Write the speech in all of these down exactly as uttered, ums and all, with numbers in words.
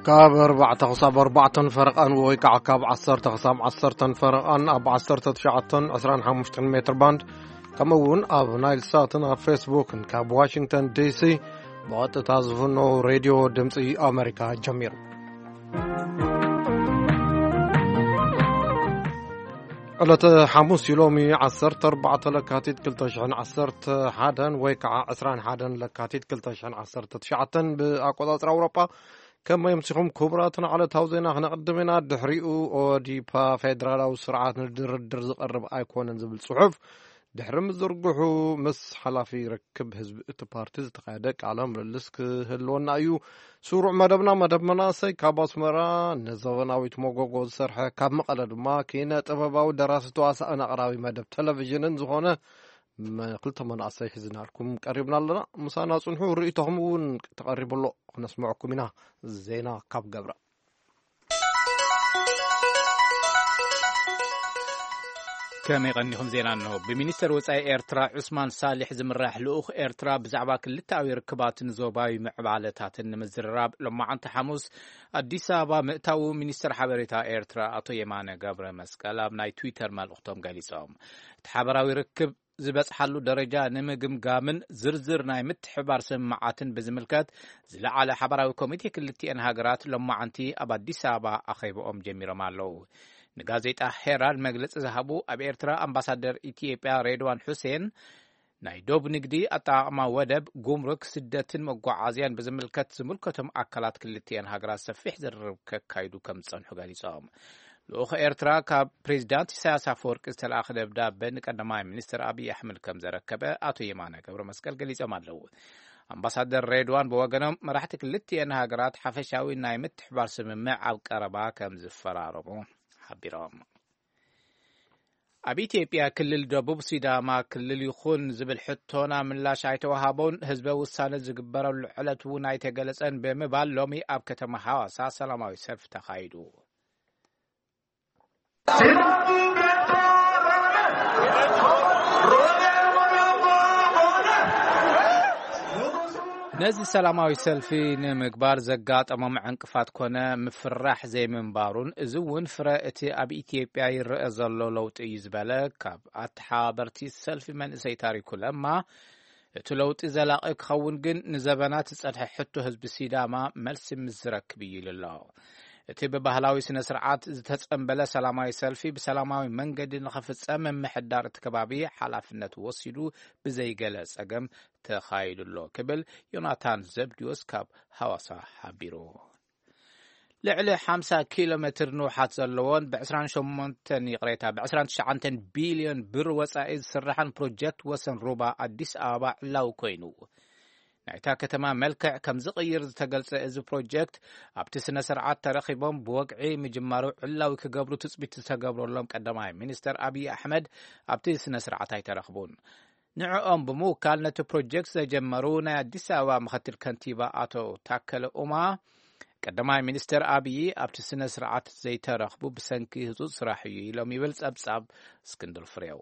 كاب أربعة خصاب أربعة فرقان ويقع كاب عصرة خصام عصرة فرقان أب عصرة تشعة عشران حمشتن متر باند كمون أب نايل ساتنا فيسبوك كاب واشنطن دي سي بوقت تعزفونه راديو دمسي أمريكا جميل قلت حموس يلومي عصرت أربعة لكاتيت كلتشحن عصرت حدا ويقع عشران حدا لكاتيت كلتشحن عصرت تشعة بأقوات أوروبا كما يمسكهم كبراتنا على توزينا هنا قدمنا دحريقو أوديبا فيدرالاو سرعات ندردر زقرب أيكون زبل صحف دحرم الزرقحو مس حلافي ركب حزب اتبارتيز تقاعدك على مللسك هلونا أيو سورع مدبنا مدب مناسي كاباس مرا نزواناويت موغوغو سرحة كاب مقالد ما كينا تباباو دراستو عسا أنا قراوي مدب تلفزيون زغونا ما قلت من أصيح زناركم قريبنا لنا مسانا صنحو رئيتهم ون تقرب الله نسمعكم منها زينا كاب قبرة كما يغنيهم زينا أنه بمينستر وصاي إيرترا عثمان صالح زمراح لأخ إيرترا بزعبا كلتاوي ركبات نزوباوي معبالتات المزرراب لما عن تحمس أديس أبا مئتاو مينستر حبريتا إيرترا أطو يمانا قبرة مسكالا بناي تويتر مال أختهم قاليسهم تحبراوي ركب زبس حلو درجة نمجم قامن زرزر ناي متحبار سماعاتن بزملكات زلا على حبراوي كوميتي كلتي انهاجرات لما عنتي أبا أديس أبا أخيبو أم جميرة مالو نغازيت أحيرال مجلس زهبو أب إيرترا أمباسادر إثيوبيا ريدوان حسين نايدوب نقدي أطعما ودب قمرك سدتن مقعازيان بزملكات زملكتهم أكلات كلتي انهاجرات سفيح زرب كايدو كم صنحو قاليسهم لأخ إيرترا كبريزيدانت إساياس أفورقي استلأخ دبداب بين قدماي منستر أبي أحمد كم زركبه أتو يمانا قبر مسكال قليزة مالو أمباسادر ريدوان بوغنم مرحتك اللتي انهاجرات حفشاوي ناي متحبار سممع أو كربا كم زفراربو حبيرام أبي إثيوبيا كلل دبوب سيداما كلل يخون زبل حتونا من لا شايتو هابون حزب وسانه زغبروا العلتو ناي تغلصن بمبال لومي أب كتما حواسا سلاماوي سلف تخايدو نزل سلاماوي سلفي نمقبار زقاط أمام عنقفات كونه مفرح زي منبارون زون فرأتي أبي إثيوبيا يرأز اللو لوت يزبالك كاب أتحابرتي سلفي من سيتاري كلما تلوت زلاقك خون جن نزبانات تسألها حتو هزب السيداما ملس مزرك بي لله እቲ በባህላዊ ስነ ስርዓት ዝተጸምበለ ሰላማዊ ሰልፊ በሰላማዊ መንገድ ንኸፍጸም መሐዳር ተከባቢ ሓላፍነት ወሲዱ ብዘይገለ ጸገም ተኻይድሎ ክብል ዮናታን ዘብዲዮስ ካብ ሐዋሳ ሓቢሩ ልዕሊ خمسة كيلومتر نوحات ዘለዎን ب28 ይቕሬታ ب29 ቢልዮን ብር ወጻኢ ዝስራሕን ፕሮጀክት ወሰን ሩባ አዲስ አበባ ላው ኮይኑ نعتا كتما ملكع كم زغير تقلص إز بروجكت أبتسنا سرعات ترخيبهم بوقعي مجمارو علاوي كقبرو تثبت تقبرو لهم قدماي مينستر أبي أحمد أبتسنا سرعات هاي ترخبون نعم بمو كالنتو بروجكت زجمرونا ديساوا مخطر كنتيبا آتو تاكل أما قدماي مينستر أبي أبتسنا سرعات زي ترخبو بسنكي هزوز سراحيي لهم يبلس أبساب سكندل فريو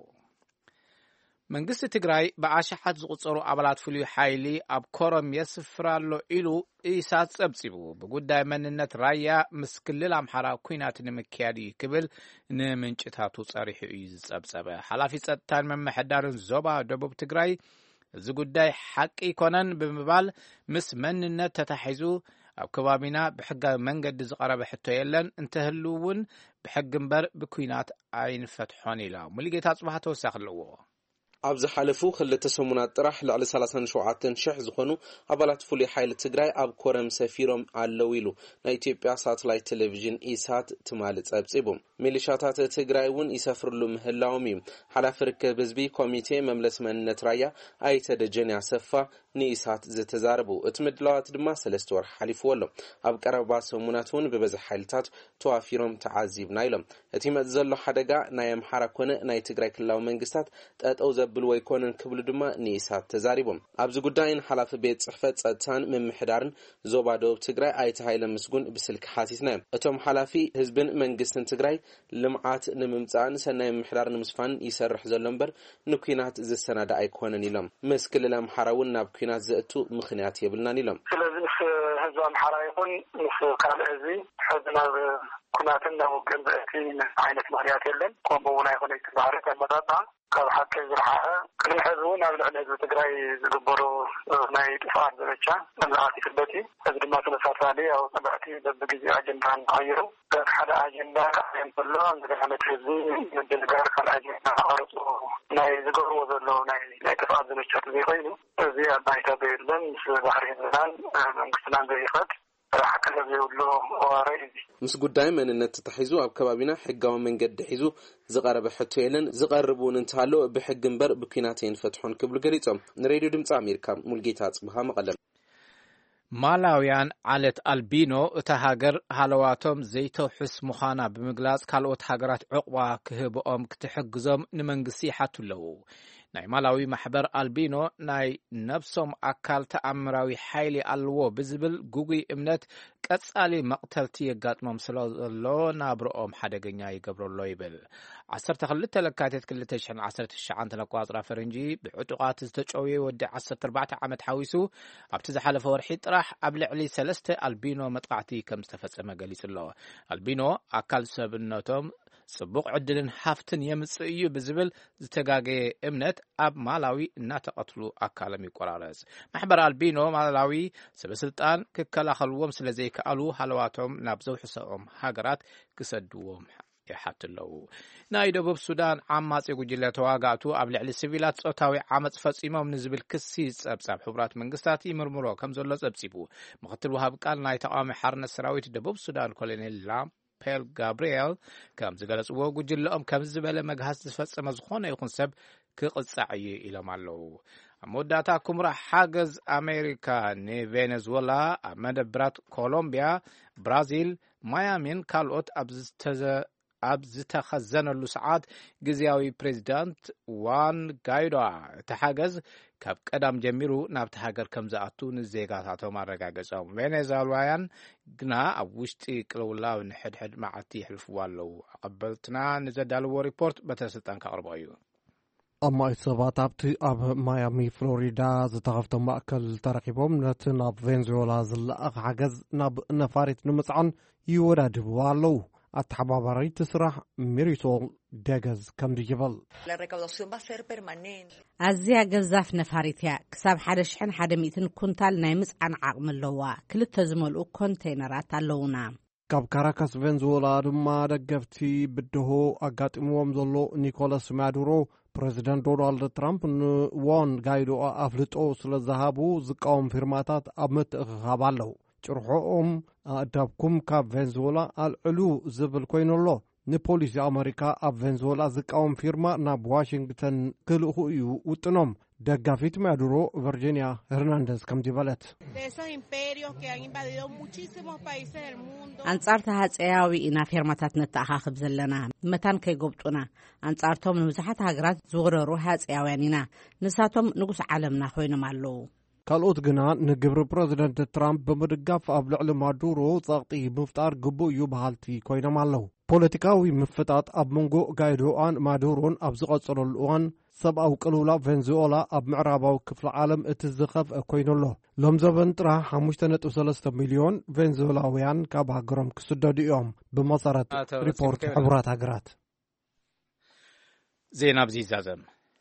መንግስት ትግራይ በአሻሓት ዝቁጽሩ አባላት ፍሉይ ኃይሊ ኣብ ኮረም የስፍራሎ ኢሉ ኢሳት ጸብጺቡ በጉዳይ መንነት ራያ ምስክልል አምሐራ ኩናት ንምክያዲ ክብል ንምንጭታቱ ጸሪሑ እዩ ዝጸብጸበ ሓላፊ ጸጥታን መምሕዳርን ዞባ ደቡብ ትግራይ እዚ ጉዳይ ሓቂ ኮነን ብምባል ምስ መንነት ተታሒዙ ኣብ ከባቢና ብሕጋዊ መንገዲ ዝቐረበ ሕቶ የለን እንተህልውን ብሕግ እምበር ብኩናት ኣይንፈትሖን ኢላ ሙሉጌታ ጽባህ ተወሳኺ ኣለዎ أبز حلفو خلت سمونات طرح لعلى ثلاثة شعاتن شح زخنو أبلات فولي حيل تجري أب كورم سفيرم علويلو نايتيبيا ساتلايت تلفزيون إيسات تمالت أبسيبهم ميليشاتات تجري ون يسافر لهم هلاوميم حلا فرك بزبي كوميتي مملس من نترايا أي تدجني سفا نيسات زتزاربو اتمدلات دما سلستور حلفو ولو أب كربا سموناتون ببز حيلتات توافيرم تعذيب نايلم اتيمت زلو حدقا نايم حركونه ناي تجري كلاو منقستات تأتوزب بالوي كونن كبل دما نيسات تزاربهم أبز قداين حلاف بيت صحفت ستان من محدارن زوبا دوب تجري أي تهايل مسجون بسلك حاسسنا اتم حلافي هزبن منقستن تجري لمعات نممتان سنة محدارن مسفان يسرح زلنبر نكينات زي السنة دا أي كونن يلم مسكل لم حراون ناب كينات زئتو مخنيات يبلنا نيلم ህዝብ አምሓራ ይኹን ምስ ካልእ ህዝቢ ሕዝና ኩናትና ወገንበእቲ ዓይነት ምክንያት የለን ከምኡ እውን ኣይኮነ ባህሪ ተመጣጣ ካብ ሓቂ ዝረሓቐ ቅድሚ ሕዚ እውን ኣብ ልዕሊ ህዝቢ ትግራይ ዝግበሩ ናይ ጥፋኣት ዘመቻ ኣምላኣት ይፍለጥ እዩ እዚ ድማ ተመሳሳሊ ኣብ ፀባዕቲ በብግዜ ኣጀንዳ ንቀይሩ ሓደ ኣጀንዳ የንፈሎ እንደገና ነቲ ህዝቢ ምድንጋር ካልእ ኣጀንዳ ቀርፁ ናይ ዝገብርዎ ዘሎ ናይ ጥፋኣት ዘመቻት ዘይኮይኑ እዚ ኣብ ባይታ ዘየለን ምስ ባህሪ ህዝብናን መንግስትናን ዘይኸድ ምስ ጉዳይ መንነት ተታሒዙ ኣብ ከባቢና ሕጋዊ መንገዲ ሒዙ ዝቀረበ ሕቶ የለን ዝቀርቡን እንተሃሎ ብሕግ እምበር ብኩናት ይንፈትሑን ክብሉ ገሊፆም ንሬድዮ ድምፂ ኣሜሪካ ሙልጌታ ጽብሃ መቐለም ማላውያን ዓለት አልቢኖ እታ ሃገር ሃለዋቶም ዘይተውሕስ ምዃና ብምግላጽ ካልኦት ሃገራት ዕቁባ ክህብኦም ክትሕግዞም ንመንግስቲ ይሓትለው ናይ ማላዊ ማሕበር አልቢኖ ናይ ነብሶም አካል ተኣምራዊ ሓይሊ አልዎ ብዝብል ጉጉይ እምነት ቀጻሊ መቅተልቲ የጋጥሞም ስለዘሎ ናብሮኦም ሓደገኛ ይገብረሎ ይብል ዓሰርተ ክልተ ለካቲት ክልተ ሽሕን ዓሰርተ ትሽዓተ ለቋጽራ ፈረንጂ ብዕጡቃት ዝተጨውየ ወዲ ዓሰርተ ኣርባዕተ ዓመት ሓዊሱ ኣብቲ ዝሓለፈ ወርሒ ጥራሕ ኣብ ልዕሊ ሰለስተ አልቢኖ መጥቃዕቲ ከም ዝተፈጸመ ገሊጹ ኣሎ አልቢኖ አካል ሰብነቶም ጽቡቅ ዕድልን ሃፍትን የምጽእ እዩ ብዝብል ዝተጋገየ እምነት ኣብ ማላዊ እናተቀትሉ አካለም ይቆራረጽ ማሕበር አልቢኖ ማላዊ ሰበስልጣን ክከላኸልዎም ስለዘይከኣሉ ሃለዋቶም ናብ ዘውሕሶኦም ሃገራት ክሰድዎም ይሓትለው ናይ ደቡብ ሱዳን ዓማጺ ጉጅለ ተዋጋእቱ ኣብ ልዕሊ ሲቪላት ጾታዊ ዓመጽ ፈጺሞም ንዝብል ክሲ ጸብጻብ ሕቡራት መንግስታት ይምርምሮ ከም ዘሎ ጸብጺቡ ምክትል ወሃብ ቃል ናይ ተቃዋሚ ሓርነት ሰራዊት ደቡብ ሱዳን ኮሎኔል ፔል ጋብርኤል ከም ዝገለጽዎ ጉጅለኦም ከም ዝበለ መግሃስ ዝፈጸመ ዝኾነ ይኹን ሰብ ክቕጻዕ እዩ ኢሎም ኣለዉ ኣብ መወዳእታ ኩምራ ሓገዝ ኣሜሪካ ንቬኔዙዌላ ኣብ መደብራት ኮሎምቢያ ብራዚል ማያሚን ካልኦት ኣብ ዝተኸዘነሉ ሰዓት ግዝያዊ ፕሬዚዳንት ዋን ጋይዶ እቲ ሓገዝ ካብ ቀዳም ጀሚሩ ናብቲ ሃገር ከም ዝኣቱ ንዜጋታቶም ኣረጋገጾም ቬኔዙዌላውያን ግና ኣብ ውሽጢ ቅልውላው ንሕድሕድ መዓልቲ ይሕልፍዎ ኣለዉ ኣቐበልትና ንዘዳልዎ ሪፖርት በተስልጣን ካቕርቦ እዩ ኣማይት ሰባት ኣብቲ ኣብ ማያሚ ፍሎሪዳ ዝተኸፍቶም ማእከል ተረኪቦም ነቲ ናብ ቬኔዙዌላ ዝለኣኽ ሓገዝ ናብ ነፋሪት ንምጽዓን ይወዳድብዎ ኣለዉ አተሓባባሪት ስራሕ ሚሪሶል ደገዝ ከም ይብል ኣዝያ ገዛፍ ነፋሪት እያ ክሳብ ሓደ ሽሕን ሓደ ሚእትን ኩንታል ናይ ምጽዓን ዓቕሚ ኣለዋ ክልተ ዝመልኡ ኮንቴይነራት ኣለውና ካብ ካራካስ ቬኔዙዌላ ድማ ደገፍቲ ብድሆ ኣጋጢምዎም ዘሎ ኒኮላስ ማዱሮ ፕሬዚደንት ዶናልድ ትራምፕ ንዋን ጋይዶ ኣፍልጦ ስለ ዝሃቡ ዝቃወም ፊርማታት ኣብ ምትእኽኻብ ኣለዉ ጭርሖኦም ኣእዳብኩም ካብ ቬኔዙዌላ ኣልዕሉ ዝብል ኮይኑሎ ንፖሊሲ ኣሜሪካ ኣብ ቬኔዙዌላ ዝቃወም ፊርማ ናብ ዋሽንግተን ክልእኹ እዩ ውጥኖም ደጋፊት ማዱሮ ቨርጂኒያ ሄርናንደዝ ከም ዝበለት አንጻር ተሃፀያዊ ኢና ፊርማታት ነተኣኻኽብ ዘለና መታን ከይጎብጡና አንጻርቶም ንብዙሓት ሃገራት ዝወረሩ ሃፀያውያን ኢና ንሳቶም ንጉስ ዓለምና ኮይኖም ኣለዉ ካልኦት ግና ንግብሪ ፕሬዚደንት ትራምፕ ብምድጋፍ ኣብ ልዕሊ ማዱሮ ጸቕጢ ምፍጣር ግቡእ እዩ በሃልቲ ኮይኖም ኣለዉ ፖለቲካዊ ምፍጣጥ ኣብ መንጎ ጋይዶኣን ማዱሮን ኣብ ዝቐጸለሉ እዋን ሰብኣዊ ቅልውላው ቬኔዙዌላ ኣብ ምዕራባዊ ክፍሊ ዓለም እቲ ዝኸፍአ ኮይኑሎ ሎም ዘበን ጥራሕ ሓሙሽተ ነጥቢ ሰለስተ ሚልዮን ቬኔዙዌላውያን ካብ ሃገሮም ክስደዱ እዮም ብመሰረት ሪፖርት ሕቡራት ሃገራት ዜና ብዚ ይዛዘም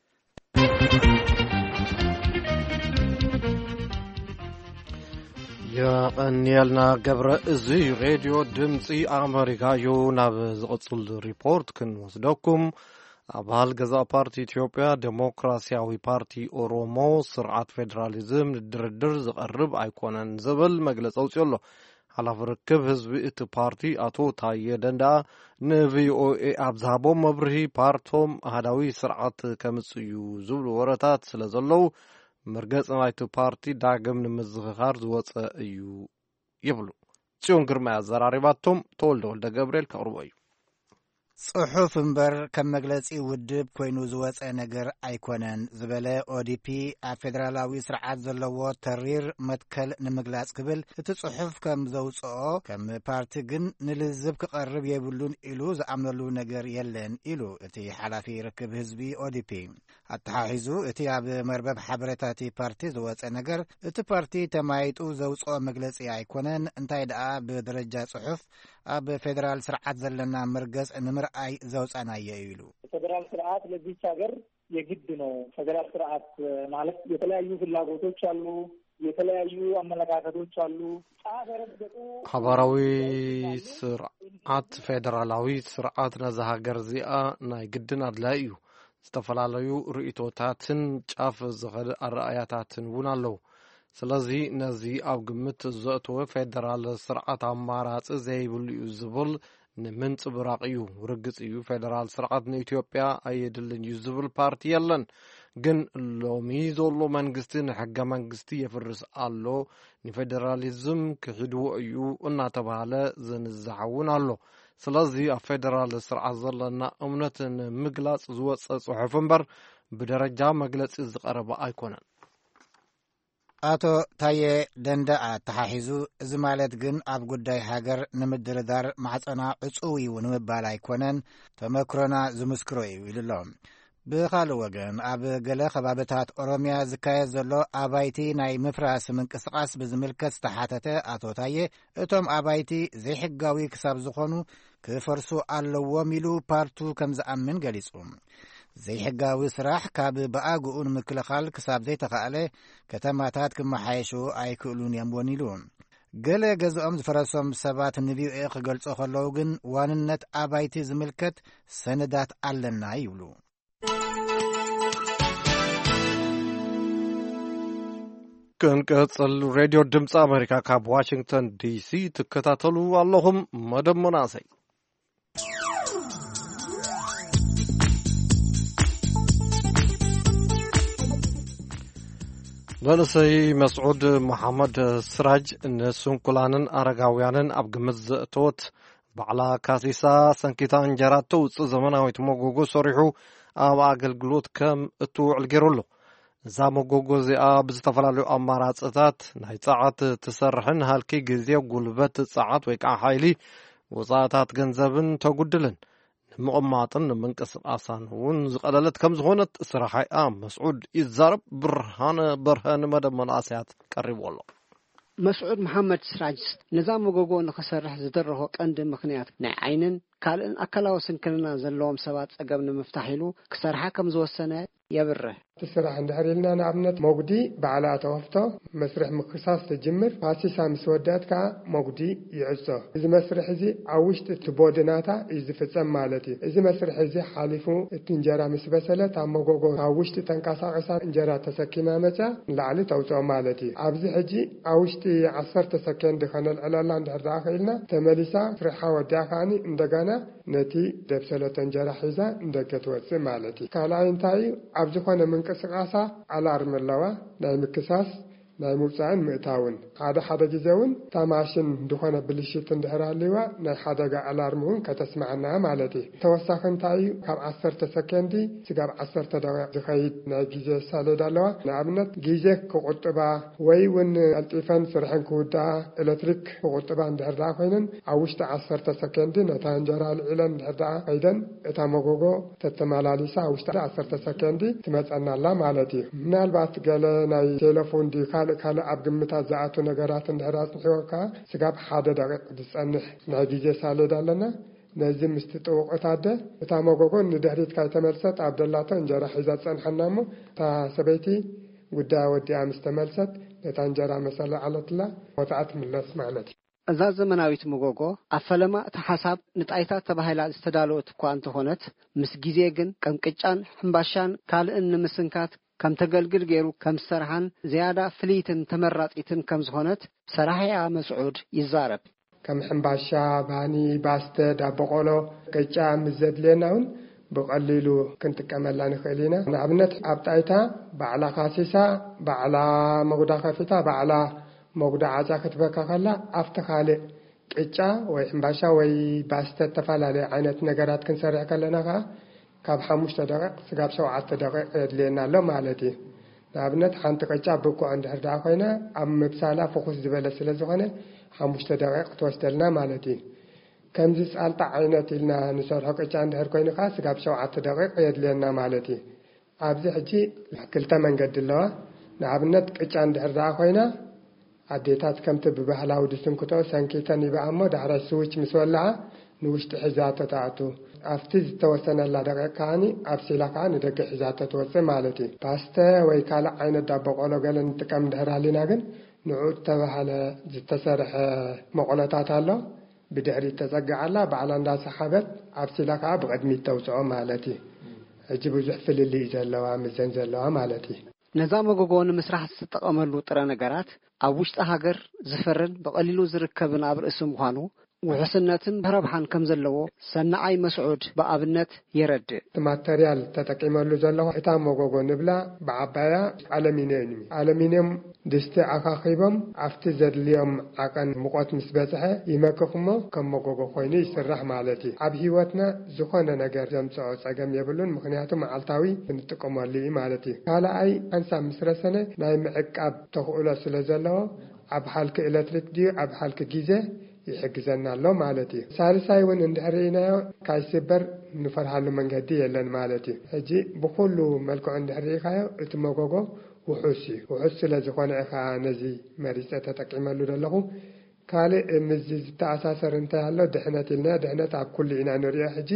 የቀኒየልና ገብረ እዚ ሬድዮ ድምፂ ኣሜሪካ እዩ ናብ ዝቕጽል ሪፖርት ክንወስደኩም ኣባል ገዛ ፓርቲ ኢትዮጵያ ዴሞክራሲያዊ ፓርቲ ኦሮሞ ስርዓት ፌደራሊዝም ንድርድር ዝቐርብ ኣይኮነን ዝብል መግለፂ ኣውፅኡ ኣሎ ሓላፊ ርክብ ህዝቢ እቲ ፓርቲ ኣቶ ታየ ደንደአ ንቪኦኤ ኣብ ዝሃቦም መብርሂ ፓርቶም ኣህዳዊ ስርዓት ከምጽእ እዩ ዝብሉ ወረታት ስለ ዘለዉ መርገጽ ናይቲ ፓርቲ ዳግም ንምዝኽኻር ዝወፀ እዩ ይብሉ ጽዮን ግርማ ኣዘራሪባቶም ተወልደ ወልደ ገብርኤል ከቕርቦ እዩ ጽሑፍ እምበር ከም መግለጺ ውድብ ኮይኑ ዝወፀ ነገር ኣይኮነን ዝበለ ኦዲፒ ኣብ ፌደራላዊ ስርዓት ዘለዎ ተሪር መትከል ንምግላጽ ክብል እቲ ጽሑፍ ከም ዘውፅኦ ከም ፓርቲ ግን ንልዝብ ክቐርብ የብሉን ኢሉ ዝኣምነሉ ነገር የለን ኢሉ እቲ ሓላፊ ርክብ ህዝቢ ኦዲፒ ኣተሓሒዙ እቲ ኣብ መርበብ ሓበሬታቲ ፓርቲ ዝወፀ ነገር እቲ ፓርቲ ተማይጡ ዘውፅኦ መግለጺ ኣይኮነን እንታይ ደኣ ብደረጃ ጽሑፍ ኣብ ፌደራል ስርዓት ዘለና መርገጽ ንምርኣይ ዘውፃናየ ኢሉ ፌደራል ስርዓት ለዚህ ሀገር የግድ ነው። ፌደራል ስርዓት ማለት የተለያዩ ፍላጎቶች አሉ፣ የተለያዩ አመለካከቶች አሉ። ሀገራዊ ስርዓት ፌደራላዊ ስርዓት ነዛ ሀገር እዚኣ ናይ ግድን ኣድላይ እዩ። ዝተፈላለዩ ርእይቶታትን ጫፍ ዝኸደ ኣረኣያታትን እውን ኣለዉ። ስለዚ ነዚ ኣብ ግምት ዘእተወ ፌደራል ስርዓት ኣማራፂ ዘይብሉ እዩ ዝብል ንምንፅብራቕ እዩ። ርግፅ እዩ ፌደራል ስርዓት ንኢትዮጵያ ኣየድልን እዩ ዝብል ፓርቲ የለን። ግን ሎሚ ዘሎ መንግስቲ ንሕገ መንግስቲ የፍርስ ኣሎ፣ ንፌደራሊዝም ክሂድዎ እዩ እናተባሃለ ዘንዛሓውን ኣሎ። ስለዚ ኣብ ፌደራል ስርዓት ዘለና እምነት ንምግላጽ ዝወፀ ጽሑፍ እምበር ብደረጃ መግለጺ ዝቐረበ ኣይኮነን። አቶ ታዬ ደንደአ ተሓሒዙ እዚ ማለት ግን ኣብ ጉዳይ ሃገር ንምድርዳር ማዕፀና ዕፁው እዩ ንምባል ኣይኮነን፣ ተመክሮና ዝምስክሮ እዩ ኢሉሎ። ብኻልእ ወገን ኣብ ገለ ከባቢታት ኦሮምያ ዝካየድ ዘሎ ኣባይቲ ናይ ምፍራስ ምንቅስቃስ ብዝምልከት ዝተሓተተ ኣቶ ታዬ እቶም ኣባይቲ ዘይሕጋዊ ክሳብ ዝኾኑ ክፈርሱ ኣለዎም ኢሉ ፓርቱ ከም ዝኣምን ገሊጹ። ዘይሕጋዊ ስራሕ ካብ ብኣግኡን ምክልኻል ክሳብ ዘይተኻእለ ከተማታት ክመሓየሹ ኣይክእሉን እዮም ኢሉ። ገለ ገዝኦም ዝፈረሶም ሰባት ንቪኦኤ ክገልጾ ከለዉ ግን ዋንነት ኣባይቲ ዝምልከት ሰነዳት ኣለና ይብሉ። ክንቅጽል ሬድዮ ድምፂ ኣሜሪካ ካብ ዋሽንግተን ዲሲ ትከታተሉ ኣለኹም። መደብ መናእሰይ መንእሰይ መስዑድ መሓመድ ስራጅ ንስንኩላንን ኣረጋውያንን ኣብ ግምት ዘእተወት ባዕላ ካሲሳ ሰንኪታ እንጀራ ተውፅእ ዘመናዊት መጎጎ ሰሪሑ ኣብ ኣገልግሎት ከም እትውዕል ገይሩሉ። እዛ መጎጎ እዚኣ ብዝተፈላለዩ ኣማራፅታት ናይ ጸዓት ትሰርሕን ሃልኪ ግዜ ጉልበት ጸዓት ወይ ከዓ ሓይሊ ወፃእታት ገንዘብን ተጉድልን ንምቕማጥን ንምንቅስቃሳን እውን ዝቐለለት ከም ዝኾነት ስራሓይኣ መስዑድ ይዛረብ። ብርሃነ በርሀ ንመደብ መናእሰያት ቀሪቡ ኣሎ። መስዑድ መሐመድ ስራጅ ነዛ መጎጎ ንኽሰርሕ ዝደረሆ ቀንዲ ምክንያት ናይ ዓይንን ካልእን ኣካላዊ ስንክልና ዘለዎም ሰባት ጸገም ንምፍታሕ ኢሉ ክሰርሓ ከም ዝወሰነ የብርህ። ትስራሕ እንድሕሪልና ንኣብነት መጉዲ ባዕላ ተወፍቶ መስርሕ ምክሳስ ተጅምር ፋሲሳ ምስ ወዳት ከዓ መጉዲ ይዕጾ። እዚ መስርሕ እዚ ኣብ ውሽጢ እቲ ቦድናታ እዩ ዝፍጸም ማለት እዩ። እዚ መስርሕ እዚ ሓሊፉ እቲ እንጀራ ምስ በሰለት ኣብ መጎጎ ኣብ ውሽጢ ተንቀሳቐሳ እንጀራ ተሰኪማ መጻ ንላዕሊ ተውፅኦ ማለት እዩ። ኣብዚ ሕጂ ኣብ ውሽጢ ዓሰርተ ሰከንድ ከነልዕለላ እንድሕር ደኣ ኽኢልና ተመሊሳ ስርሓ ወዲኣ ከዓኒ እንደገና ነቲ ደብሰለተ እንጀራ ሒዛ እንደገ ትወፅእ ማለት እዩ። ካልኣይ እንታይ እዩ ኣብ ዝኾነ ምንቅስቃሳ ኣላርም ኣለዋ ናይ ምክሳስ ናይ ምውፃእን ምእታውን። ሓደ ሓደ ግዜ እውን እታ ማሽን እንደኾነ ብልሽት እንድሕር ሃልይዋ ናይ ሓደጋ ኣላርም እውን ከተስማዓና ማለት እዩ። ተወሳኺ እንታይ እዩ ካብ ዓሰርተ ሰከንዲ ስጋብ ዓሰርተ ደቂቕ ዝኸይድ ናይ ግዜ ሰሌዳ ኣለዋ። ንኣብነት ግዜ ክቁጥባ ወይ እውን ቀልጢፈን ስርሐን ክውዳኣ ኤሌክትሪክ ክቁጥባ እንድሕር ደኣ ኮይነን ኣብ ውሽጢ ዓሰርተ ሰከንዲ ነታ እንጀራ ልዒለን እንድሕር ደኣ ከይደን እታ መጎጎ ተተመላሊሳ ኣብ ውሽጢ ዓሰርተ ሰከንዲ ትመፀናላ ማለት እዩ። ምናልባት ገለ ናይ ቴሌፎን ዲ ካልእ ካልእ ኣብ ግምታት ዝኣቱ ነገራት እንድሕር ኣፅንሒወካ ስጋብ ሓደ ደቂቕ ዝፀንሕ ናይ ግዜ ሳሌዳ ኣለና። ነዚ ምስቲ ጥውቕታደ እታ መጎጎ ንድሕሪት ካይተመልሰት ኣብ ደላቶ እንጀራ ሒዛ ፀንሐና እሞ እታ ሰበይቲ ጉዳይ ወዲኣ ምስ ተመልሰት ነታ እንጀራ መሰለ ዓለትላ ወፃእ ትምለስ ማለት እዩ። እዛ ዘመናዊት መጎጎ ኣብ ፈለማ እቲ ሓሳብ ንጣይታ ተባሂላ ዝተዳለወት እኳ እንተኾነት ምስ ግዜ ግን ከም ቅጫን ሕምባሻን ካልእን ንምስንካት ከም ተገልግል ገይሩ ከም ሰርሓን ዝያዳ ፍሊትን ተመራፂትን ከም ዝኾነት ሰራሕያ መስዑድ ይዛረብ። ከም ሕምባሻ፣ ባኒ፣ ባስተ፣ ዳቦ ቆሎ፣ ቅጫ ምስ ዘድልየና እውን ብቐሊሉ ክንጥቀመላ ንኽእል ኢና። ንኣብነት ኣብ ጣይታ ባዕላ ካሲሳ ባዕላ መጉዳ ከፊታ ባዕላ መጉዳ ዓፃ ክትበካ ከላ ኣብቲ ካልእ ቅጫ ወይ ሕምባሻ ወይ ባስተ ተፈላለየ ዓይነት ነገራት ክንሰርሕ ከለና ከዓ ካብ ሓሙሽተ ደቂቕ ስጋብ ሸውዓተ ደቂቕ የድልየና ኣሎ ማለት እዩ። ንኣብነት ሓንቲ ቅጫ ብኩዕ እንድሕር ደኣ ኮይና ኣብ ምብሳላ ፍኹስ ዝበለ ስለ ዝኾነ ሓሙሽተ ደቂቕ ትወስደልና ማለት እዩ። ከምዚ ጻልጣ ዓይነት ኢልና ንሰርሖ ቅጫ እንድሕር ኮይኑ ከዓ ስጋብ ሸውዓተ ደቂቕ የድልየና ማለት እዩ። ኣብዚ ሕጂ ክልተ መንገዲ ኣለዋ። ንኣብነት ቅጫ እንድሕር ደኣ ኮይና ኣዴታት ከምቲ ብባህላዊ ድስንክቶ ሰንኪተን ይበኣ እሞ ዳሕራይ ስዊች ምስ ወልዓ ንውሽጢ ሒዛቶ ተኣቱ ኣብቲ ዝተወሰነላ ደቂቕ ከዓኒ ኣብሲላ ከዓ ንደገ ሒዛቶ ትወፅእ ማለት እዩ። ፓስተ ወይ ካልእ ዓይነት ዳቦ ቆሎ ገለ ንጥቀም እንድሕር ሃሊና ግን ንዑ ዝተባሃለ ዝተሰርሐ መቑሎታት ኣሎ። ብድሕሪት ተፀግዓላ ባዕላ እንዳሰሓበት ኣብሲላ ከዓ ብቅድሚት ተውፅኦ ማለት እዩ። ሕጂ ብዙሕ ፍልልይ ዘለዋ ምዘን ዘለዋ ማለት እዩ። ነዛ መጎጎ ንምስራሕ ዝጠቐመሉ ጥረ ነገራት ኣብ ውሽጢ ሃገር ዝፈርን ብቐሊሉ ዝርከብን ኣብ ርእሲ ምዃኑ ውሕስነትን ረብሓን ከም ዘለዎ ሰናዓይ መስዑድ ብኣብነት የረድእ። ማተርያል ተጠቂመሉ ዘለኹ እታ መጎጎ ንብላ ብዓባያ ኣሉሚንየም እዩ። ኣሉሚንየም ድስቲ ኣኻኺቦም ኣብቲ ዘድልዮም ዓቐን ሙቐት ምስ በፅሐ ይመክኹሞ ከም መጎጎ ኮይኑ ይስራሕ ማለት እዩ። ኣብ ሂወትና ዝኾነ ነገር ዘምፅኦ ፀገም የብሉን፣ ምክንያቱ መዓልታዊ እንጥቀመሉ እዩ ማለት እዩ። ካልኣይ ኣንሳ ምስ ረሰነ ናይ ምዕቃብ ተኽእሎ ስለ ዘለዎ ኣብ ሓልኪ ኤሌክትሪክ ድዩ ኣብ ሓልኪ ግዜ ይሕግዘና ኣሎ ማለት እዩ። ሳልሳይ እውን እንድሕሪናዮ ካይስበር ንፈርሃሉ መንገዲ የለን ማለት እዩ። ሕጂ ብኩሉ መልክዑ እንድሕሪካዮ እቲ መጎጎ ውሑስ እዩ። ውሑስ ስለ ዝኾነ ኢኻ ነዚ መሪፀ ተጠቂመሉ ዘለኹ። ካልእ ምዚ ዝተኣሳሰር እንታይ ኣሎ ድሕነት ኢልና ድሕነት ኣብ ኩሉ ኢና ንሪኦ። ሕጂ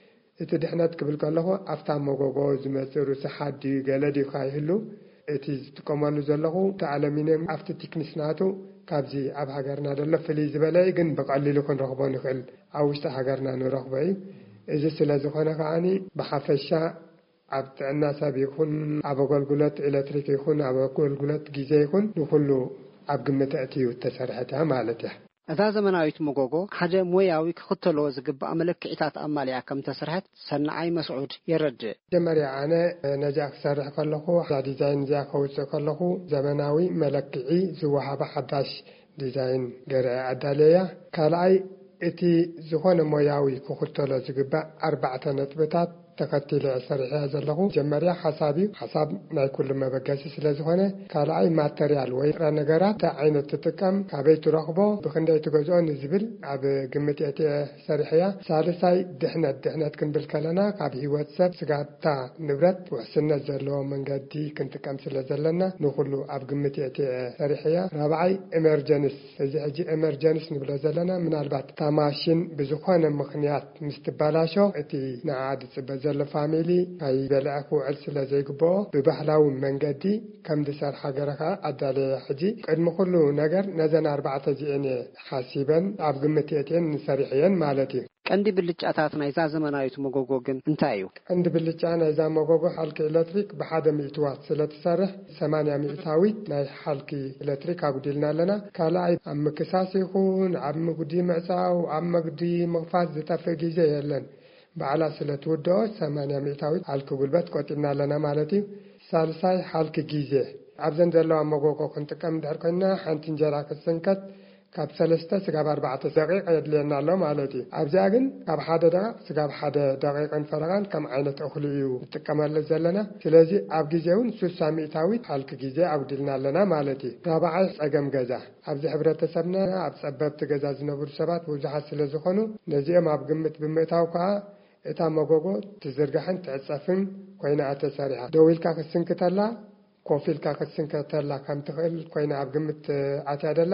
እቲ ድሕነት ክብል ከለኹ ኣብታ መጎጎ ዝመፅእ ርስሓት ድዩ ገለ ድዩ ካይህሉ እቲ ዝጥቀመሉ ዘለኹ እቲ ኣሉሚንየም ኣብቲ ቲክኒስናቱ ካብዚ ኣብ ሃገርና ደሎ ፍልይ ዝበለ ግን ብቐሊሉ ክንረኽቦ ንኽእል ኣብ ውሽጢ ሃገርና ንረኽቦ እዩ። እዚ ስለ ዝኾነ ከዓኒ ብሓፈሻ ኣብ ጥዕና ሰብ ይኹን ኣብ ኣገልግሎት ኤሌክትሪክ ይኹን ኣብ ኣገልግሎት ግዜ ይኹን ንኩሉ ኣብ ግምት ኣእትዩ ተሰርሐት ማለት እያ። እዛ ዘመናዊት መጎጎ ሓደ ሞያዊ ክኽተሎ ዝግባእ መለክዒታት ኣማልያ ከም ተሰርሐት ሰናዓይ መስዑድ የረድእ። መጀመርያ ኣነ ነዚኣ ክሰርሕ ከለኹ ዲዛይን እዚኣ ከውፅእ ከለኹ ዘመናዊ መለክዒ ዝወሃበ ሓዳሽ ዲዛይን ገርአ ኣዳለያ። ካልኣይ እቲ ዝኾነ ሞያዊ ክኽተሎ ዝግባእ ኣርባዕተ ነጥብታት ተኸቲለ ሰሪሐ ዘለኹ። መጀመርያ ሓሳብ እዩ። ሓሳብ ናይ ኩሉ መበገሲ ስለ ዝኾነ ካልኣይ ማተርያል ወይ ጥረ ነገራት እንታይ ዓይነት ትጥቀም ካበይ ትረኽቦ ብክንደይ ትገዝኦ ንዝብል ኣብ ግምት እትየ ሰሪሐያ። ሳልሳይ ድሕነት ድሕነት ክንብል ከለና ካብ ሂወት ሰብ ስጋታ ንብረት ውሕስነት ዘለዎ መንገዲ ክንጥቀም ስለ ዘለና ንኩሉ ኣብ ግምት እትየ ሰሪሐያ። ራብዓይ ኤመርጀንስ እዚ ሕጂ ኤመርጀንስ ንብሎ ዘለና ምናልባት እታ ማሽን ብዝኾነ ምክንያት ምስ ትበላሾ እቲ ንዓ ድፅበ ዘሎ ፋሚሊ ካይበልዐ ክውዕል ስለ ዘይግብኦ ብባህላዊ መንገዲ ከም ዝሰርሓ ገረኻ ኣዳለየ። ሕጂ ቅድሚ ኩሉ ነገር ነዘን ኣርባዕተ እዚአን ሓሲበን ኣብ ግምት እትየን ንሰሪሕ እየን ማለት እዩ። ቀንዲ ብልጫታት ናይዛ ዘመናዊት መጎጎ ግን እንታይ እዩ? ቀንዲ ብልጫ ናይዛ መጎጎ ሓልኪ ኤሌክትሪክ ብሓደ ሚእቲ ዋት ስለትሰርሕ ሰማንያ ሚእታዊት ናይ ሓልኪ ኤሌክትሪክ ኣጉዲልና ኣለና። ካልኣይ ኣብ ምክሳስ ይኹን ኣብ መጉዲ ምዕፃው ኣብ መጉዲ ምኽፋት ዝጠፍእ ግዜ የለን። ባዕላ ስለ ትውድኦ ሰማንያ ሚእታዊት ሓልኪ ጉልበት ቆጢብና ኣለና ማለት እዩ። ሳልሳይ ሓልኪ ግዜ ኣብዘን ዘለዋ መጎጎ ክንጥቀም እንድሕር ኮይና ሓንቲ እንጀራ ክትስንከት ካብ ሰለስተ ስጋብ ኣርባዕተ ደቂቕ የድልየና ኣሎ ማለት እዩ። ኣብዚኣ ግን ካብ ሓደ ደቂቕ ስጋብ ሓደ ደቂቕን ፈረቓን ከም ዓይነት እኽሊ እዩ ንጥቀመሉ ዘለና። ስለዚ ኣብ ግዜ እውን ስሳ ሚእታዊት ሓልኪ ግዜ ኣጉዲልና ኣለና ማለት እዩ። ራብዓይ ፀገም ገዛ ኣብዚ ሕብረተሰብና ኣብ ፀበብቲ ገዛ ዝነብሩ ሰባት ብዙሓት ስለ ዝኾኑ ነዚኦም ኣብ ግምት ብምእታው ከዓ እታ መጎጎ ትዝርጋሕን ትዕፀፍን ኮይና ተሰሪሓ ደው ኢልካ ክትስንክተላ ኮፍ ኢልካ ክትስንክተላ ከም ትኽእል ኮይና ኣብ ግምት ኣትያ ደላ።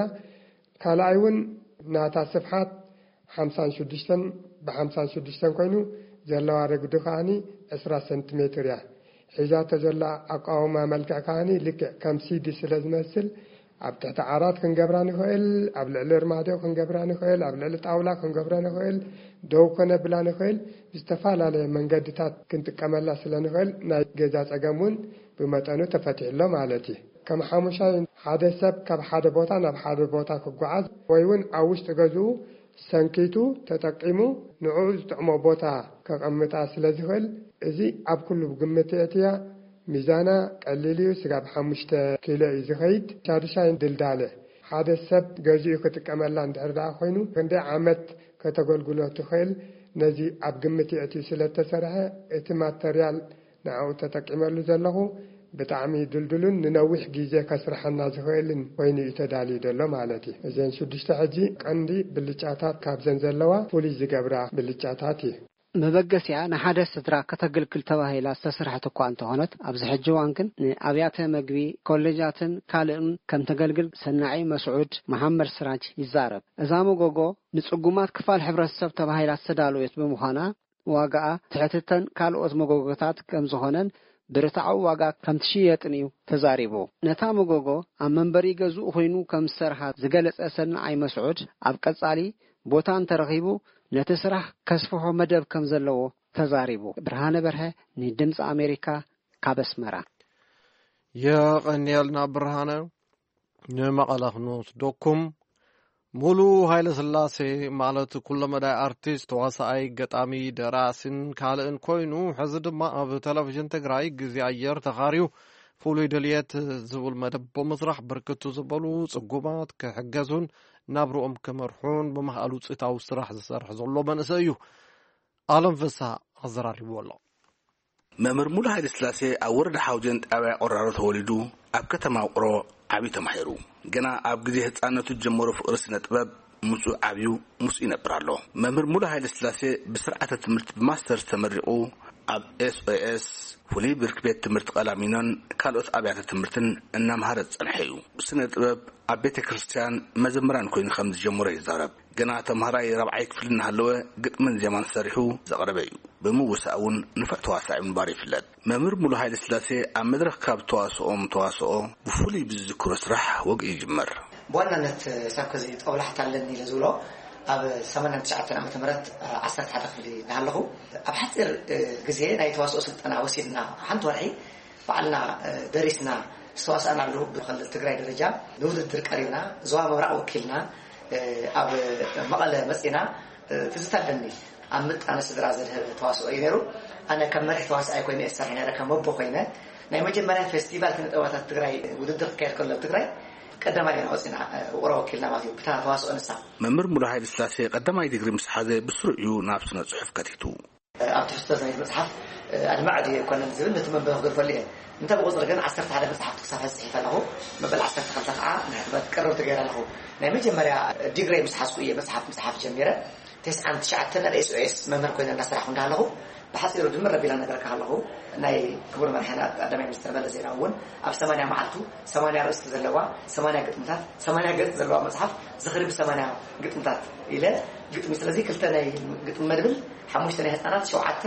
ካልኣይ እውን ናታ ስፍሓት ሓምሳን ሽዱሽተን ብሓምሳን ሽዱሽተን ኮይኑ ዘለዋ ርግዲ ከዓኒ ዕስራ ሴንቲሜትር እያ። ሒዛቶ ዘላ ኣቃወማ መልክዕ ከዓኒ ልክዕ ከም ሲዲ ስለ ዝመስል ኣብ ትሕቲ ዓራት ክንገብራ ንኽእል፣ ኣብ ልዕሊ ርማድዮ ክንገብራ ንኽእል፣ ኣብ ልዕሊ ጣውላ ክንገብራ ንኽእል፣ ደው ከነብላ ንኽእል፣ ዝተፈላለየ መንገድታት ክንጥቀመላ ስለ ንኽእል ናይ ገዛ ፀገም እውን ብመጠኑ ተፈቲሕሎ ማለት እዩ። ከም ሓሙሻይ ሓደ ሰብ ካብ ሓደ ቦታ ናብ ሓደ ቦታ ክጓዓዝ ወይ እውን ኣብ ውሽጢ ገዝኡ ሰንኪቱ ተጠቂሙ ንዑ ዝጥዕሞ ቦታ ከቐምጣ ስለ ዝኽእል እዚ ኣብ ኩሉ ግምት እትያ ሚዛና ቀሊል እዩ። ስጋብ ሓሙሽተ ኪሎ እዩ ዝኸይድ። ሻድሻይ ድልዳለ ሓደ ሰብ ገዚኡ ክትቀመላ እንድሕር ዳ ኮይኑ ክንደይ ዓመት ከተገልግሎ ትኽእል ነዚ ኣብ ግምት እቲ ስለተሰርሐ እቲ ማተርያል ንዓው ተጠቂመሉ ዘለኹ ብጣዕሚ ድልድሉን ንነዊሕ ግዜ ከስርሐና ዝኽእልን ኮይኑ ተዳልዩ ዘሎ ማለት እዩ እዘን ሽዱሽተ ሕጂ ቀንዲ ብልጫታት ካብዘን ዘለዋ ፍሉይ ዝገብራ ብልጫታት እዩ መበገስያ ንሓደ ስድራ ከተገልግል ተባሂላ ዝተሰርሐት እኳ እንተኾነት ኣብዚ ሕጂ እዋን ግን ንኣብያተ መግቢ ኮሌጃትን ካልእን ከም ተገልግል ሰናዒ መስዑድ መሐመድ ስራጅ ይዛረብ እዛ መጎጎ ንጽጉማት ክፋል ሕብረተሰብ ተባሂላ ዝተዳለወት ብምዃና ዋጋኣ ትሕትተን ካልኦት መጎጎታት ከም ዝኾነን ብርታዓው ዋጋ ከም ትሽየጥን እዩ ተዛሪቡ ነታ መጎጎ ኣብ መንበሪ ገዝኡ ኮይኑ ከም ዝሰርሓ ዝገለጸ ሰናዓይ መስዑድ ኣብ ቀጻሊ ቦታ እንተረኺቡ ነቲ ስራሕ ከስፍሖ መደብ ከም ዘለዎ ተዛሪቡ ብርሃነ በርሀ ንድምፂ ኣሜሪካ ካብ ኣስመራ የቀኒልና ብርሃነ ንመቐለ ክንወስደኩም ሙሉ ሃይለ ስላሴ ማለት ኩሉ መዳይ ኣርቲስት ተዋሳኣይ ገጣሚ ደራስን ካልእን ኮይኑ ሕዚ ድማ ኣብ ቴሌቪዥን ትግራይ ግዜ ኣየር ተኻርዩ ፍሉይ ድልየት ዝብል መደብ ብምስራሕ ብርክቱ ዝበሉ ጽጉማት ክሕገዙን ናብርኦም ክመርሑን ብማእከሉ ውፅኢታዊ ስራሕ ዝሰርሕ ዘሎ መንእሰይ እዩ ኣለም ፍስሓ ኣዘራሪብዎ ኣሎ መምህር ሙሉ ሃይለ ስላሴ ኣብ ወረዳ ሓውጀን ጣብያ ቆራሮ ተወሊዱ ኣብ ከተማ ውቅሮ ዓብይ ተማሂሩ ገና ኣብ ግዜ ህፃነቱ ጀመሩ ፍቅሪ ስነ ጥበብ ሙሱ ዓብዩ ሙሱ ይነብራሎ መምህር ሙሉ ሃይለ ስላሴ ብስርዓተ ትምህርት ብማስተር ተመሪቁ ኣብ ኤስ ኦ ኤስ ፍሉይ ብርኪ ቤት ትምህርቲ ቀላሚኖን ካልኦት ኣብያተ ትምህርትን እናምሃረ ፀንሐዩ ስነ ጥበብ ኣብ ቤተ ክርስቲያን መዘምራን ኮይኑ ከም ዝጀመረ ይዛረብ ገና ተምሃራይ ረብዓይ ክፍል እናሃለወ ግጥምን ዜማን ሰሪሑ ዘቕረበ እዩ ብምውሳእውን ንፈተዋሳኢ ምንባር ይፍለጥ መምህር ሙሉ ሃይለ ስላሴ ኣብ መድረክ ካብ ተዋስኦም ተዋስኦ ብፍሉይ ብዝዝክሮ ስራሕ ወግ ይጅመር በዋናነት ሰብ ከዚ ጠውላሕታ ኣለኒ ኢለ ዝብሎ ኣብ ሰማንያ ትሽዓተ ዓመተ ምህረት ዓሰርተ ሓደ ክፍሊ እናሃለኹ ኣብ ሓፂር ግዜ ናይ ተዋስኦ ስልጠና ወሲድና ሓንቲ ወርሒ በዓልና ደሪስና ዝተዋስአና ኣለሁ ብክልል ትግራይ ደረጃ ንውድድር ቀሪብና ዞባ ምብራቅ ወኪልና ኣብ መቐለ መፂና ትዝታለኒ ኣብ ምጣነ ስድራ ዘድህብ ተዋስኦ እዩ ነይሩ ኣነ ከም መሪሕ ተዋስኣይ ኮይነ እሰርሕ ነይረ ከም ወቦ ኮይነ ናይ መጀመርያ ፌስቲቫል ክነጥበታት ትግራይ ውድድር ክካየድ ከሎ ትግራይ ቀዳማይ ወፂና ውቅሮ ወኪልና ማለት እዩ ብታ ተዋስኦ ንሳ መምህር ሙሉ ሃይለ ስላሴ ቀዳማይ ዲግሪ ምስሓዘ ብስሩዕዩ ናብ ስነ ጽሑፍ ከቲቱ ኣብ ትሕዝቶ ናይ መጽሓፍ ኣድማዕዲ ኮነን ዝብል ነቲ መንበብ ክገርፈሉ እየ እንተ ብቁፅሪ ግን ዓሰርተ ሓደ መጽሓፍ ክሳብ ሕፅሒፈ ኣለኹ መበል ዓሰርተ ክልተ ከዓ ንሕትመት ቅርብ ተገይረ ኣለኹ ናይ መጀመርያ ዲግሪ ምስሓዝኩ እየ መጽሓፍ ምጽሓፍ ጀሚረ تسعة تشعة إس أو إس ما مركون الناس راح له بحصير دم ربنا نقدر كهله ناي كبر مرحلة قدام المستقبل زين أول أب ثمانية معلتو ثمانية رأس زلوا ثمانية قط متات ثمانية قط زلوا مصحف زخرب ثمانية قط متات إلى قط مثل ذيك التاني قط مدبل حموش تاني هتنات شو عته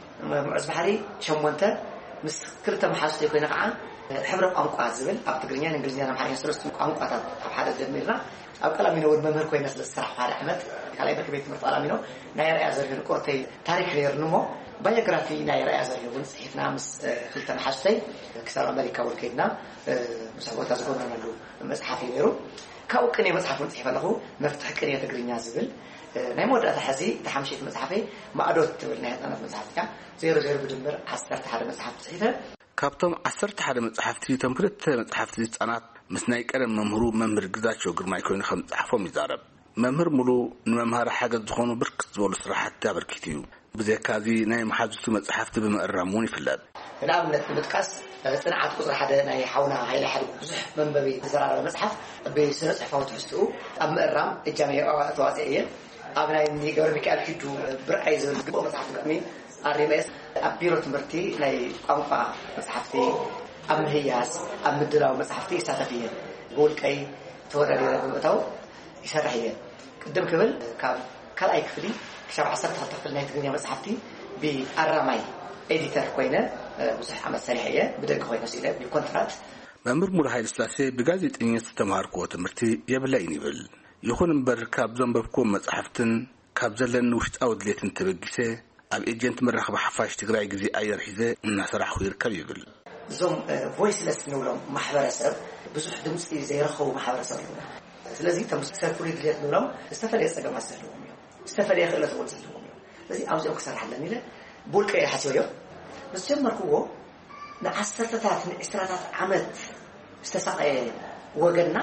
معز بحري شو منته مس كلته محاصة يكون قاعة حبر أنقاذ زبل أب تقرنيا إنجليزيا أنا محاصة سرست أنقاذ أب حدا دميرنا أب كلام منو الممر كوي نسل الصراحة على أحمد على إبرك بيت مرفع منو ناير أزر في الكورتي تاريخ غير نمو بايوغرافي ناير أزر يقول صحيفنا مس خلتنا محاصة كسر أمريكا والكيدنا مسابقات أزقونا نلو مصحفي غيره كأوكني مصحف صحيفة له مفتح كنية تقرنيا زبل نايمود أتحزي تحمشي في مصحفي ما أدوت بالنهاية أنا في مصحفك زيرو زيرو بدمر عسرت حدا مصحف صحيفة كابتن عسرت حدا مصحفتي تمكرت مصحفتي أنا مسناي كلام ممهرو ممهر جداتشو قرما يكون خم صحفهم يزارب ممهر ملو نمهر حاجة تخونو بركز ولا صراحة تابركتيو بزي كذي نايم حاجته مصحفتي بمقرموني في اللاب الآن نتقص صناعة قصر حدا ناي حونا هاي لحد بزح من بابي زرار المصحف بسنة صحفة وتحسو أم الرام الجامعة التوازية أبناء إني قبل مكان كده برأي زول قبل مصحف قمي الرماس أبيرو تمرتي ناي أنفع مصحفتي أم هياس أم الدراو مصحفتي ساتفية قول كي تورا لي ربطاو يسرحيه قدام قبل كان كلا يكفلي شرح عصرت حتى في النهاية الدنيا مصحفتي بالرماي إديتر كوينة مصح عمل سريحية بدل كوينة سيدة بكونترات مأمر مول هاي السلاسة بجازة إني استمر قوة مرتي يبلغني بال يكون بركاب زنب بكون مصحفتن كابزلن وشت أود ليتن تبجسه أب إجنت مرة بحفاش تقرأ جزء أير حذاء الناس راح يركب يقول زوم فويسلس نولم محبرة سب بزح دمس زي رخو محبرة سب ስለዚህ ተምስተር ፍሪድ ሊት ነው استفاد يستجمع سلوم استفاد يخلط وقت سلوم ስለዚህ አውዝ እክሰር حلن ይለ ቡልቀ ያሐሲዮ بس ጀመርኩዎ ንዓሰርተታት ንዕስራታት ዓመት استسقى ወገና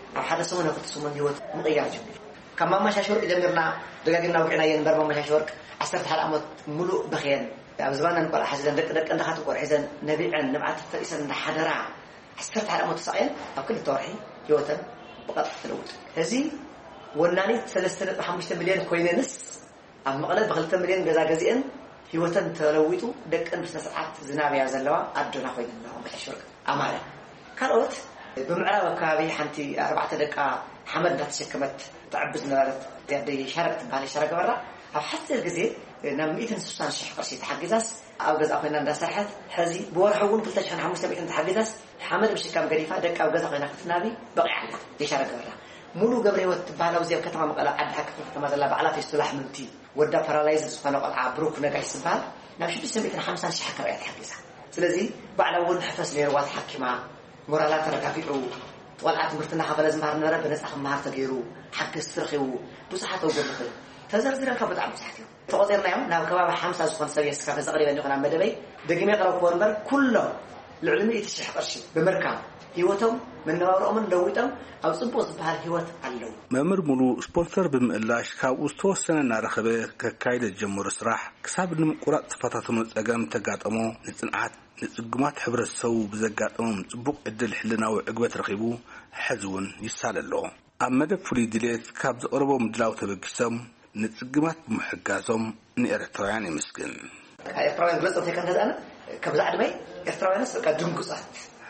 ኣብ ሓደ ሰሙን ክልተ ሰሙን ህይወት ምቕያር ጀሚሩ ካብ ማመሻሸወርቅ ጀሚርና ደጋጊምና ውቂዕና የን በር ማመሻሸወርቅ ዓሰርተ ሓደ ዓመት ሙሉእ በኺየን ኣብ ዝባና ንቆልዓ ሓዚለን ደቂ ደቂ እንዳኻት ቆርሒዘን ነቢዐን ንብዓት ፈሪሰን እንዳሓደራ ዓሰርተ ሓደ ዓመት ተሳቅየን ኣብ ክልተ ወርሒ ህይወተን ብቐጥ ትለውጥ እዚ ወናኒት ሰለስተ ነጥቢ ሓሙሽተ ሚልዮን ኮይነንስ ኣብ መቐለ ብክልተ ሚልዮን ገዛ ገዚአን ህይወተን ተለዊጡ ደቀን ብስነ ስርዓት ዝናብያ ዘለዋ ኣዶና ኮይነን ማመሻሸወርቅ ኣማረ ካልኦት ብምዕራብ ኣከባቢ ሓንቲ ኣርባዕተ ደቃ ሓመድ እንዳተሸከመት تعبز نبرت تبدي شاركت بالي شارك برا أو حتى الجزء نم إذن سوسان شح قرشي تحجزاس أو جزء أخونا ندا سرحت حزي بورحون قلت عشان حموس تبي أنت تحجزاس حمد مش كم قريفة دك أو جزء أخونا ختنابي بقي عنا دي شارك برا مولو قبل يوت بالو زي كتر ما قال عد حك كما زلا بعلا في استلاح منتي ودا بارالايز سبحانه وتعالى عبروك نجاي سبحان نمشي بسمي كنا حمسان شح كريات حجزا سلزي بعلا ون حفظ لي رواد حكيمة مرالات ركافيرو والعات مرتنا حفلة زمار نرى بنس أخم مهار تغيرو حق السرخيو بصحة وجرخي تزرزر كبد عم صحتي تقدرنا يوم ناو كباب حمسة زخون سوي سكاف تقريبا نقول مدبي دقيمة قرأ كورنبر كله العلماء يتشح قرشي بمركام هيوتهم من نوارهم من دويتهم أو صبوا صبها هيوت علو مأمر ملو سبونسر بمقلاش كاو استوسنا نارخبه ككايد الجمهور الصراح كساب المقرأ صفاتهم الأقام تقاط أمو نتنعات نتقمات حبر السو بزقات أمم تبوك الدل حلنا وعقبة رخيبو حزون يسال الله أما دك فلي دليت كابز أربو مدلاو تبقسم نتقمات محقاسهم نيرترياني مسكن إرتريان قلت أوتي كان هذا أنا كابز عدمي إرتريان سوكا دنقصات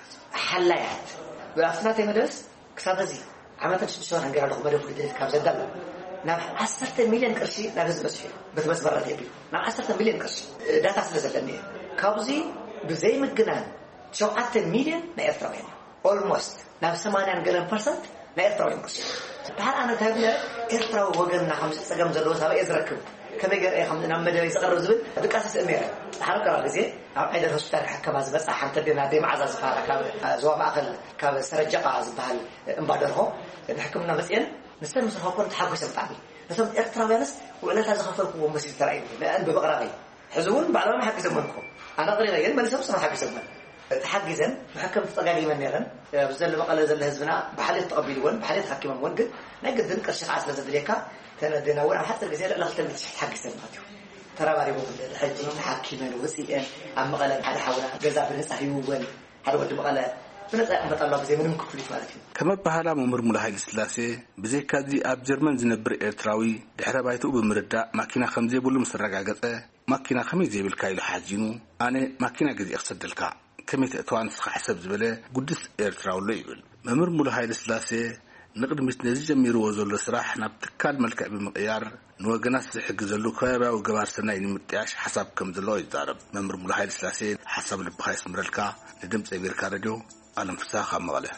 حلايات بأفناتي مدرس كسادزي عملت شلون هنقرأ لهم بدو فلي دليت كابز الدلة نعم عشرة مليون قرشي نعرف بس شيء بس بس برا تبي نعم عشرة مليون قرشي داتا سلسلة كابزي بزي متجنان شو عشرة مليون نيرتريان almost نعم ثمانية نقلن percent نيرتريان قرشي بحال أنا تابع إرتراو وجننا خمسة سجم زلوس هذا يزركب كم يقدر إيه خمسة نعم مدري يسقر زبل بكاسة أميرة بحال كرا غزي عيد الهوسبيتال حكى بس بس أحد تدينا ديم عزاز فارق كاب زواب أقل كاب سرجع عز بحال مبادره نحكمنا بس إن نستلم سرقون تحقق سمعي مثلا إرتراويانس وعلى هذا خفركم ومسير ترعين لأن ببقرة حزون بعد ما حق يسمونكم أنا قرينا ما نسمع سمع حق يسمون تحجزن محكم تطقالي من نيرن بزل بقى زل هزبنا بحالة تقبلون بحالة حكيم من قد نقد ذنك الشخص لازم ليكا تندينا ولا حتى الجزيرة لا تلمس تحجزن ماتيو ترى باري مو الحج حكيمن وسيئن عم قال هذا حوله جزاء بالنسبة يوون هذا وجه قال بنسأل بطلع بزي منهم كفلت مالتي كما بحالا ممر ملاحي السلاسي بزي كادي أب جرمن زنبر إرتراوي دحرا بايتو بمرداء ماكينة خمزي بولو مسرقا قطع ماكينة خميزي بالكايلو حاجينو أنا ماكينة قد يقصد الكا كمية أتوان سخ حسب زبالة قدس إرتراو ليبل ممر ملاحي السلاسي نقد متنزي جميرو وزول السراح نبتكال ملكع بمقيار نوغناس حق زلو خيبا وقبار سنين متعاش حساب كم زلو يزارب ممر ملاحي السلاسي حسب البخايس مرلكا ندمت أمريكا راديو ألم فساخة مغالة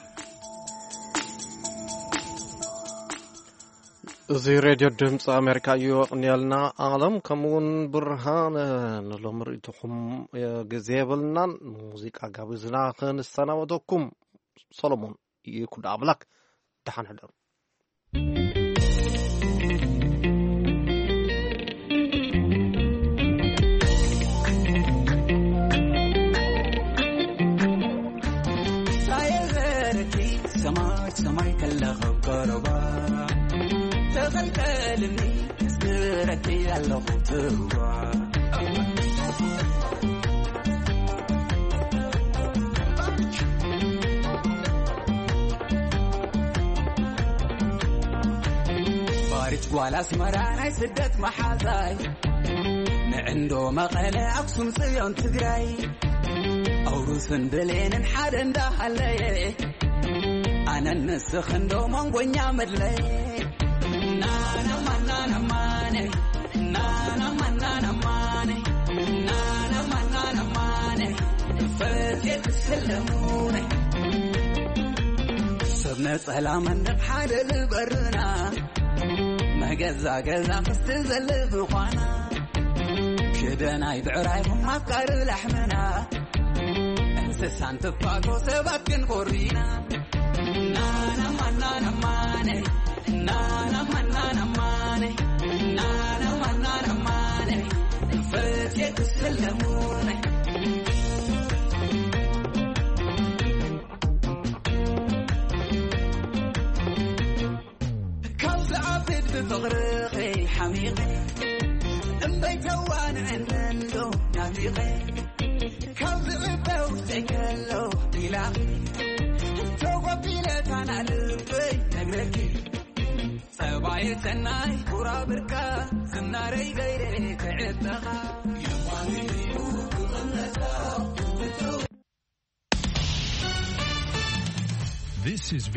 زي راديو دمس أمريكا يو نيالنا عالم كمون برهان نلو مريتكم جزيبلنا موسيقى قابزنا خن السنة ودوكم سولومون يكون عبلك دحان حدر سماي سماي كلا غبربا تغلبلني سرتي على غبربا بارج ولا سمرانا سدت محازاي نعندو مقالة أقسم صيون تقراي أوروسن بلين حد دهالي أنا نسخن دومون قنيا مدلي نانا منانا ماني نانا منانا ماني نانا منانا ماني فتيت سلموني صرنا سلاما نبحر البرنا ما قزا قزا فستزل بخوانا شدنا يبعرايهم ما بقار لحمنا انسسان تفاقو سباكن قرينا نانا منانا ماني نانا منانا ماني نانا منانا ماني فتيت سلموني تغرقي حميقي بيتوان عندو نافيقي كذبه وتكلو بلاقي توقبيلة أنا لبي نقركي صباي تناي كورا بركا سناري غيري كعدها يماني بيبوك غنسا. This is